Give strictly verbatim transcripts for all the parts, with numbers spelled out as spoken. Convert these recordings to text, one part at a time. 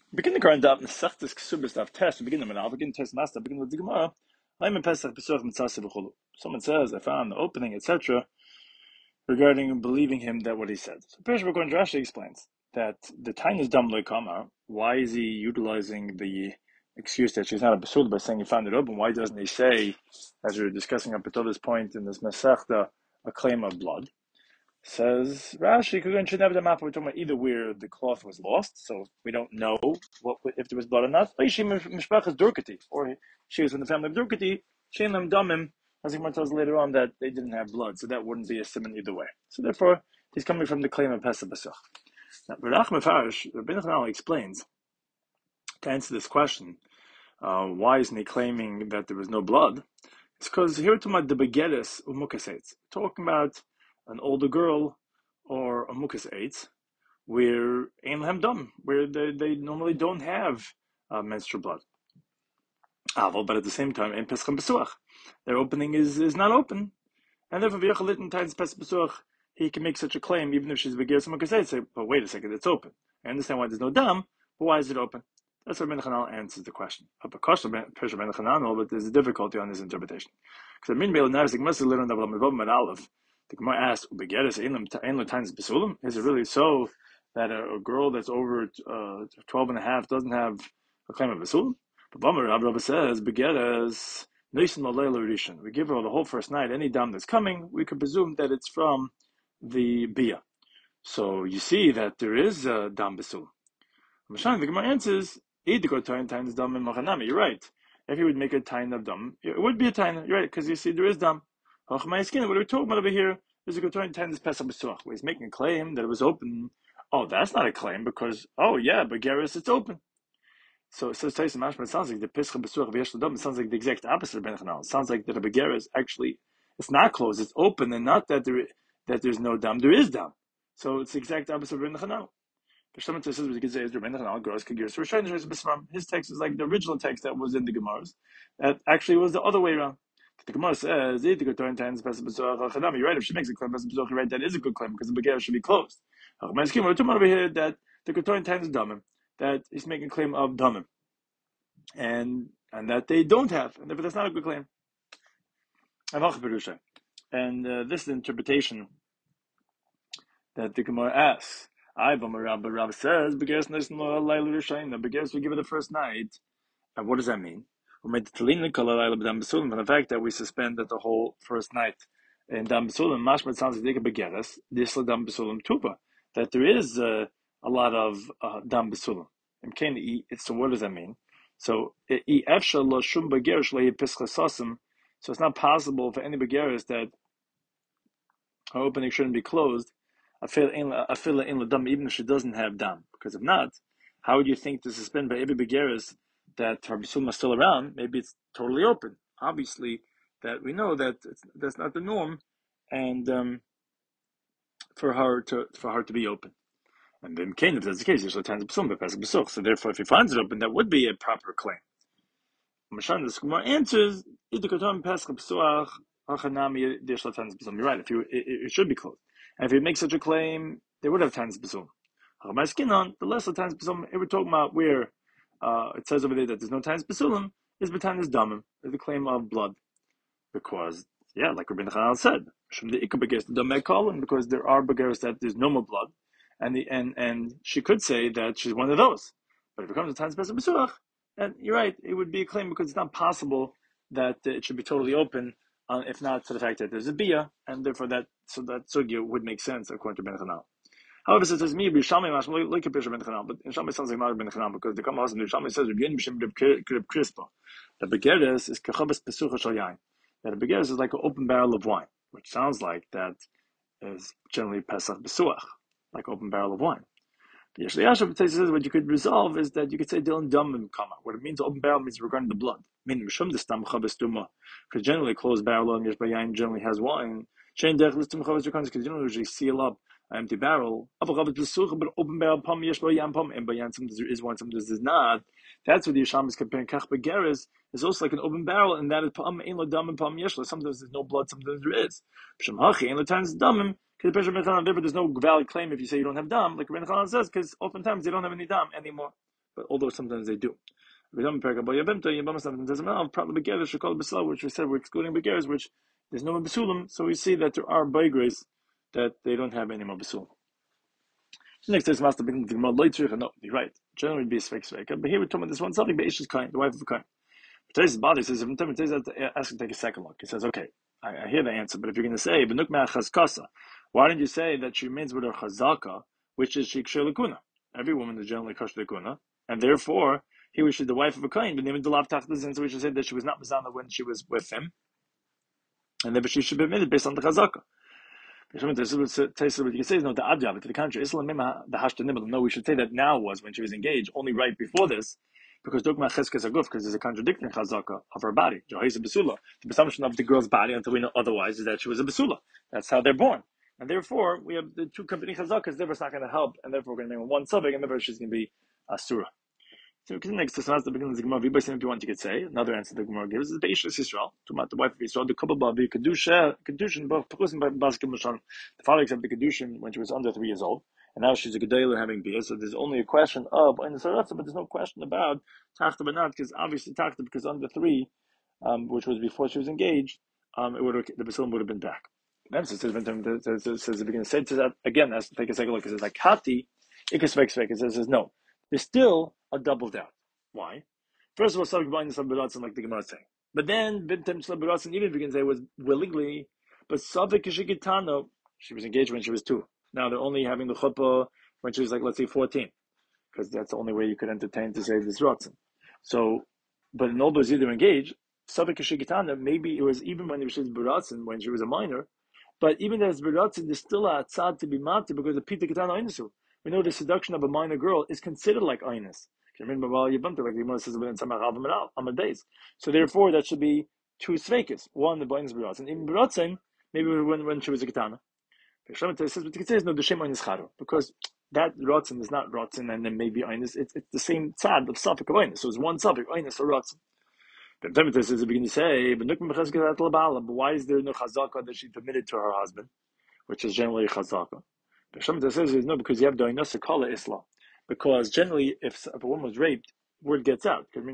Begin the current daf Nesachtes Ksubas daf test. Begin the manal. Begin test master. Begin with the Gemara. I'm in Pesach Pesach Mitzaseh v'chulu. Someone says I found the opening, et cetera, regarding believing him that what he said. So Pirish B'Kohen Rashi explains that the time is dam loikama. Why is he utilizing the excuse that she's not a basula by saying he found it open? Why doesn't he say, as we were discussing up until this point in this Masechta, a claim of blood? Says Rashi, should never map. We're talking about either where the cloth was lost, so we don't know what if there was blood or not, or she was from the family of Durkati. Shein damim, as he tells later on that they didn't have blood, so that wouldn't be a simon either way. So therefore, he's coming from the claim of Pesach B'Such. Now, Barach Mefarish, Rabbi Nachman explains to answer this question. Uh, why isn't he claiming that there was no blood? It's because here we're talking about the begeres umukas eitz, talking about an older girl or a mukas eitz, where ein lahem dam, where they, they normally don't have uh, menstrual blood. Aval, but at the same time, in Pesach Besuach, their opening is, is not open, and therefore v'yachalit in times Pesach Besuach, he can make such a claim even if she's begeres umukas eitz. Say, but wait a second, it's open. I understand why there's no dam, but why is it open? That's where Ben Chanal answers the question. But there's a difficulty on this interpretation. Because I mean, the Gemara asks, is it really so that a, a girl that's over uh, twelve and a half doesn't have a claim of Basulim? But Rabbi says, we give her the whole first night, any dam that's coming, we could presume that it's from the Bia. So you see that there is a dam Basulim. The Gemara answers, you're right. If you would make a tain of dam, it would be a tain. You're right, because you see there is dam. What we're talking about over here is a good tain this Pesach B'Suach, where he's making a claim that it was open. Oh, that's not a claim because oh yeah, but Geras it's open. So so Tyson Mashma, it sounds like the Pesach B'Suach v'yesh l'dam. It sounds like the exact opposite of Ben Chanal. It sounds like that the Begeras actually it's not closed, it's open, and not that there that there's no dam. There is dam. So it's the exact opposite of Ben Chanal. His text is like the original text that was in the Gemaras. That actually was the other way around. The Gemara says, you're right, if she makes a claim, right, that is a good claim because the Beger should be closed. We're talking over here that the Katoin times Damim, that he's making a claim of Damim. And and that they don't have, and therefore that's not a good claim. And uh, this is the interpretation that the Gemara asks. I, but Rabbi says, Begeres Nisan Lo Laila Rishayim, the Begeres we give it the first night. And what does that mean? We made the Talin Kol Laila B'Dam B'Sulim, and the fact that we suspended the whole first night in Dam B'Sulim, Mashma sounds like Begeres, this Dam B'Sulim Tuba, that there is uh, a lot of uh, Dam B'Sulim. So what does that mean? So I Efsha Lo Shum Begeres Lo Yipischa Sosim, so it's not possible for any Begeres that her opening shouldn't be closed. Afila in ladam, even if she doesn't have dam, because if not, how would you think to suspend by every begeres that her b'suma is still around? Maybe it's totally open. Obviously, that we know that it's, that's not the norm, and um, for her to for her to be open. And then, if that's the case, there's no time to b'sum b'pesach. So therefore, if he finds it open, that would be a proper claim. Mashan the Gemara answers, "Idikatom pesach b'suach hachanami there's no time to b'sum." You're right. If you, it, it should be closed. And if he makes such a claim, they would have times b'sum. The lesser times b'sum, if we're talking about where uh, it says over there that there's no times b'sulim, is b'tanis damim, is the claim of blood. Because, yeah, like Rabbi Nachal said, because there are begeres that there's no more blood, and the and and she could say that she's one of those. But if it comes to times b'suach, and you're right, it would be a claim because it's not possible that it should be totally open. Uh, if not for the fact that there's a bia, and therefore that so that sugya would make sense according to Ben Chanal. However, it says me B'Shamay Mashma like a picture Ben Chanal, but in Shamay sounds like not Ben Chanal because the Kama Hasan Shamay says Rebbein B'Shem Reb Crispa. The begeres is kachabas pesucha shal yain. That a begeres is like an open barrel of wine, which sounds like that is generally Pesach Besuach, like open barrel of wine. The Yesh Yashav says what you could resolve is that you could say Dylan Dum Kama. What it means open barrel means regarding the blood. Meaning Mishum the Stam Chabas Duma. Because generally closed barrel on Yesh Bayain generally has wine. Chain Dech Listum Chabas Dukans because you don't usually seal up an empty barrel. But open barrel Pam Yesh Bayan Pam and Bayan sometimes there is one, sometimes there's not. That's what the Yesham is comparing. Kach Begeres is also like an open barrel, and that is Pam Ein Lo Dam and Pam Yesh. Sometimes there's no blood, sometimes there is. Psham Hachi Ein Lo Times Damim. Because the there's no valid claim if you say you don't have dam, like Rabbi Nachman says, because oftentimes they don't have any dam anymore. but although sometimes they do. Which we said we're excluding begeres, which there's no besulim, so we see that there are begeres that they don't have any more besulim. Next is master begin the Gemara loitzrich. No, you're right. Generally, it'd be a svek sveka, but here we're talking about this one something. But Ish's kind, the wife of a kind. Today's body says if Today's ask him to take a second look. He says, okay, I, I hear the answer, but if you're going to say benuk me'achazkasa, why didn't you say that she remains with her chazaka, which is shikshir lakuna? Every woman is generally kosher lakuna, and therefore he was the wife of a kind, but even the lav tachtas, so we should say that she was not mizana when she was with him, and therefore she should be admitted based on the chazaka. What you can say is no, the adjab, to the contrary, Islam the hashtanibel. No, we should say that now was when she was engaged, only right before this, because dogma cheskes aguf, because there's a contradicting chazaka of her body. Johayis basula. The presumption of the girl's body, until we know otherwise, is that she was a basula. That's how they're born, and therefore we have the two company chazakas. Therefore, it's not going to help, and therefore we're going to name one subject, and therefore she's going to be asura. So we can next to the beginning of the Gemara. If you want, you could say another answer the Gemara gives is Beishas Yisrael, to about the wife of Yisrael. The couple of the kedusha, kedushin, both person by baskim l'shan. The father accepted the kedushin when she was under three years old, and now she's a gedaler having beer. So there's only a question of in the saratza, but there's no question about tachta banat, because obviously tachta because under three, um, which was before she was engaged, um, it would have, the basilim would have been back. Then it says it says the beginning says that again. Let's take a second look. It says like hati, ikasvek svek. It says, says no. There's still a double doubt. Why? First of all, Savik B'Ayin Sabiratzin, like the Gemara is saying. But then, Bintem Sabiratzin, even if we can say, was willingly, but Savik Kishikitano, she was engaged when she was two. Now they're only having the chuppah when she was like, let's say, fourteen. Because that's the only way you could entertain to say this Ratzin. So, but in all those either engaged, Savik Kishikitana, maybe it was even when she was Biratzin, when she was a minor, but even as Biratzin, there's still a tzad to be mati because the Pita Kitana Einisu. We know the seduction of a minor girl is considered like Einis. So therefore, that should be two sveikas. One, the Bainis B'Ratzin. And even B'Ratzin, maybe when, when she was a Ketana. Says, but it says, no, the Shem Einis Charo. Because that Ratzin is not Ratzin, and then maybe Einis. It's, it's the same tzad of suffix of Einis. So it's one suffix, Einis or Ratzin. But then it says, the beginning to say, but why is there no chazaka that she permitted to her husband, which is generally a chazaka? But Shemata says, no, because you have the Einos Kala Islam. Because generally, if, if a woman was raped, word gets out. Now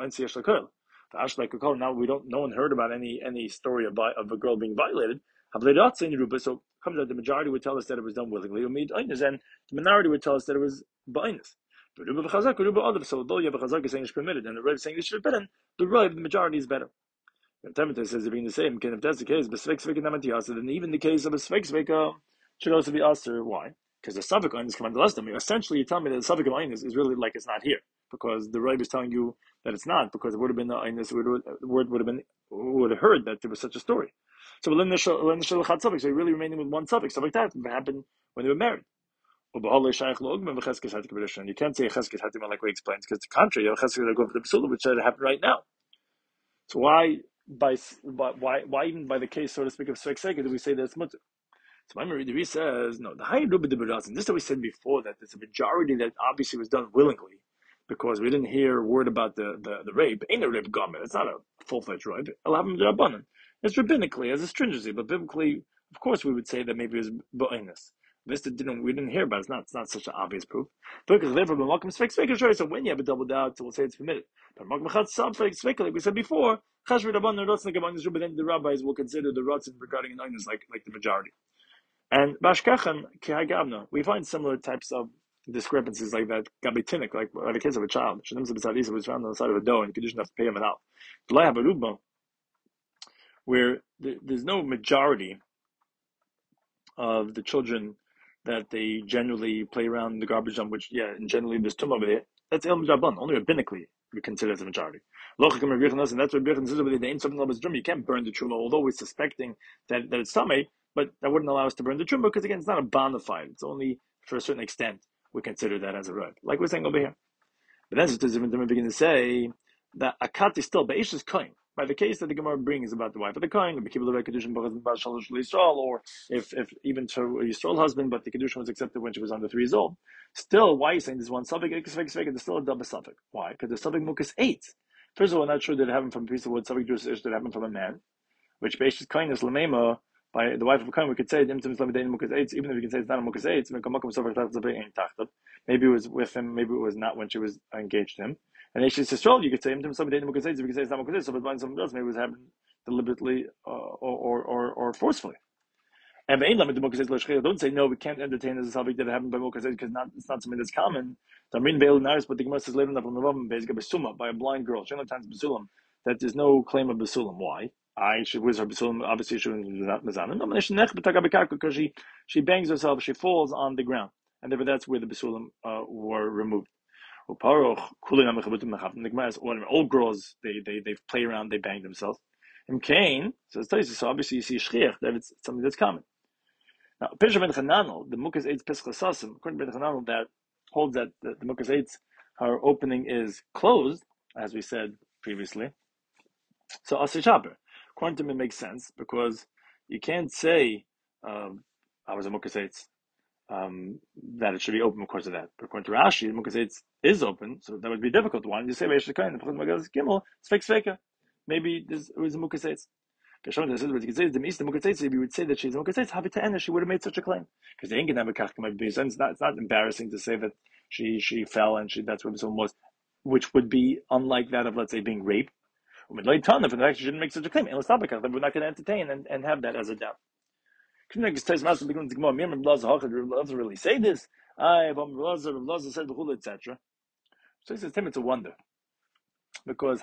we don't. No one heard about any any story of, of a girl being violated. So it comes out the majority would tell us that it was done willingly, and the minority would tell us that it was ba'inus. So although you have a chazak saying it's permitted, and the Rav saying it should be better, the Rav, the majority is better. And Temita says it being the same. If that's the case, then even the case of a svek sveka should also be asked. Why? Because the Savik Ein is commanded less than me. Essentially, you tell me that the Savik Ein is, is really like it's not here. Because the Rebbe is telling you that it's not, because it would have been the Einus, the word would have been, would have heard that there was such a story. So, so you're really remaining with one Savik. Savik that happened when they were married. You can't say Cheskes Hatim like we explained, because the contrary, you have Cheskes that go for the Psula, which happened right now. So why, by, why, why even by the case, so to speak, of Svek Seka, do we say that it's mutter? So my Meridiri says, no, the high Ruba de Berazin, this is what we said before, that there's a majority that obviously was done willingly, because we didn't hear word about the, the, the rape. Ain't a rape garment, it's not a full-fledged rape. Elavim de Rabbanan. It's rabbinically, as a stringency, but biblically, of course, we would say that maybe it was Ba'inus. This didn't, we didn't hear about it, it's not, it's not such an obvious proof. Because therefore, so when you have a double doubt, so we'll say it's permitted. But like we said before, then the rabbis will consider the Ratzin regarding an Einus like, like the majority. And Bashkachan, Kihagavna, we find similar types of discrepancies like that, Gabitinik, like in the case of a child. Shadim Zabizadisa was found on the side of a dough and you didn't have to pay him it out. Where there's no majority of the children that they generally play around in the garbage dump, which, yeah, and generally there's tum over there. That's El Mjaban, only rabbinically we consider as a majority. And that's what Birchan says over there, you can't burn the truma, although we're suspecting that, that it's tamei. But that wouldn't allow us to burn the truma because again, it's not a bona fide. It's only for a certain extent we consider that as a right, like we're saying over here. But then it's even begin to say that akat is still beish is kohen. By the case that the Gemara brings about the wife of the kohen, or if if even to a Yisrael husband, but the kedushin was accepted when she was under three years old. Still, why are you saying this one suffix? There's still a double suffix. Why? Because the suffix mukas eight. First of all, I'm not sure that it happened from a piece of wood. Suffix Jewish that happened from a man, which beish is kohen is lamema. by the wife of a kohen, we could say even if we can say it's not a mukas eitz, maybe it was with him, maybe it was not when she was engaged to him. And Eishes Yisrael, you could say even somebody mukas eitz, we could say it's not mukas eitz, so but something else, maybe it was happening deliberately uh, or, or or forcefully. And don't say no, we can't entertain this as how we did it happen by mukas eitz because not it's not something that's common. But the Gemara says later by a blind girl, that there's no claim of basulam. Why? I should with her basulam. Obviously, she was not mezana. Because she she bangs herself, she falls on the ground, and therefore that's where the basulam uh, were removed. The Gemara says, old girls they they they play around, they bang themselves. And Cain says, so obviously you see shchiach that it's something that's common. Now, Pesha ben Chananel, the mukas eitz pesach sasim, according to Ben Chananel, that holds that the, the mukas eitz, her opening is closed, as we said previously. So Asir Shaber, according to him, it makes sense because you can't say um, I was a mukas eitz um, that it should be open because of that. But according to Rashi, the mukas eitz is open, so that would be difficult. Why don't you say Gimel? It's fake fake. Maybe this, it was a mukas eitz. If you would say that she's a mukas, she would have made such a claim. Because the Ingan might be, it's not, it's not embarrassing to say that she she fell and she that's what someone was, which would be unlike that of, let's say, being raped. If in fact she shouldn't make such a claim, and we're not going to entertain and, and have that as a doubt. Doesn't really say this. et cetera. So he says, Tim, it's a wonder. Because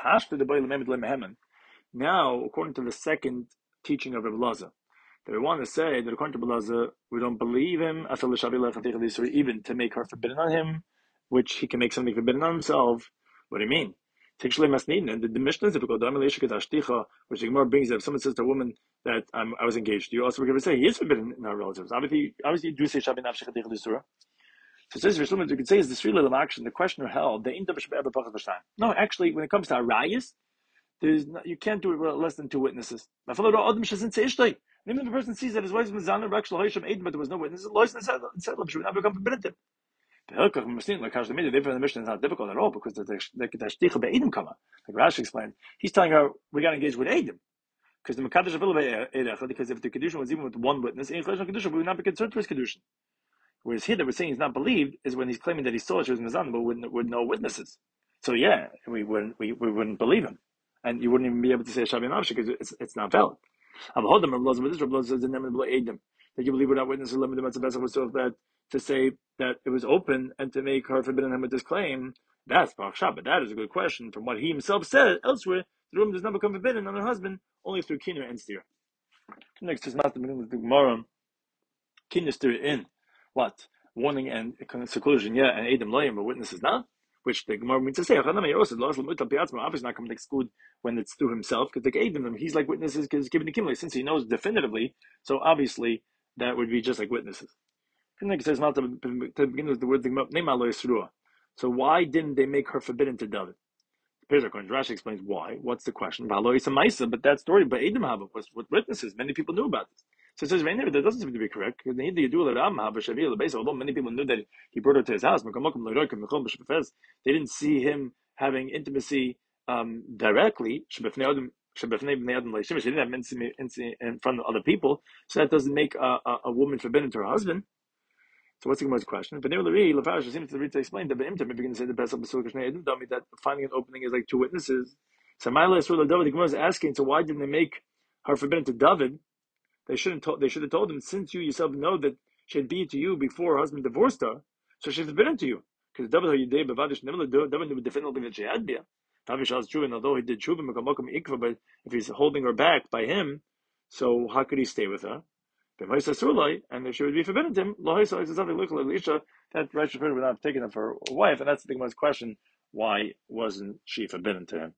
now, according to the second teaching of Rabbi Lazar, that we want to say that according to Rabbi Lazar, we don't believe him, even to make her forbidden on him, which he can make something forbidden on himself. What do you mean? And the, the Mishnah is difficult, which the Gemara brings up. If someone says to a woman that um, I was engaged to you, also we're going to say he is forbidden in our relatives. Obviously, obviously you do say Shabi Nafshech Adich L'Isura. So it says, you could say is the three little action, the questioner held, the no, actually, when it comes to Arayas, there's no, you can't do it with less than two witnesses. Even if the person sees that his wife is Mizana, but there was no witnesses, should not become forbidden. The mission is not difficult at all because the Shticha Be'edim come up. Like Rashi explained, he's telling her we got to engage with Edim. Because the Mekadosh of because if the Kedushin was even with one witness, we would not be concerned to his Kedushin. Whereas here that we're saying he's not believed is when he's claiming that he saw she was Mizana, but with, with no witnesses. So yeah, we wouldn't we, we wouldn't believe him. And you wouldn't even be able to say Shabi Nafshi because it's, it's not valid. That you believe without witnesses, that to say that it was open and to make her forbidden him with this claim, that's Baruch but that is a good question. From what he himself said elsewhere, the room does not become forbidden on her husband only through kinner and steer. Next is not the beginning of the Gemara. Kinner steer in what? Warning and seclusion, yeah, and Adam Layim, but witnesses not. Which the Gemara means to say, obviously not going to exclude when it's through himself, because the Adam, he's like witnesses because given the Kimli, since he knows definitively, so obviously that would be just like witnesses. It says to begin with the word so why didn't they make her forbidden to David? Rashi explains why. What's the question? But that story, but Adam Haba was with witnesses. Many people knew about this. So it says that doesn't seem to be correct. Because although many people knew that he brought her to his house, they didn't see him having intimacy um, directly. She didn't have intimacy in front of other people, so that doesn't make a, a, a woman forbidden to her husband. So what's the Gemara's question? But Lafash seems to read to explain that if you're going to say the best of that finding an opening is like two witnesses. So the Gemara is asking, so why didn't they make her forbidden to David? They shouldn't. To, they should have told him, since you yourself know that she had been to you before her husband divorced her, so she's forbidden to you. Because David, David knew definitively that she had been. And although he did tshuva, but if he's holding her back by him, so how could he stay with her? And if she would be forbidden to him, that Rashi would not have taken her for a wife, and that's the Gemara's question: why wasn't she forbidden to him?